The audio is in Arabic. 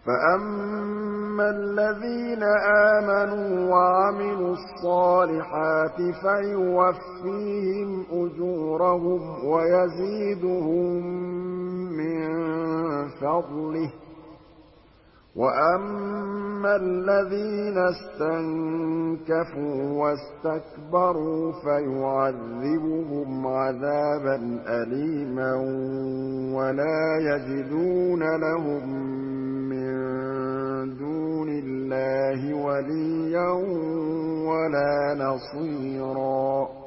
فَأَمَّا الَّذِينَ آمَنُوا وَعَمِلُوا الصَّالِحَاتِ فَيُوَفِّيهِمْ أُجُورَهُمْ وَيَزِيدُهُم مِّن فَضْلِهِ ۖ وَأَمَّا الَّذِينَ اسْتَنكَفُوا وَاسْتَكْبَرُوا فَيُعَذِّبُهُمْ عَذَابًا أَلِيمًا وَلَا يَجِدُونَ لَهُم مِّن دُونِ اللَّهِ وَلِيًّا وَلَا نَصِيرًا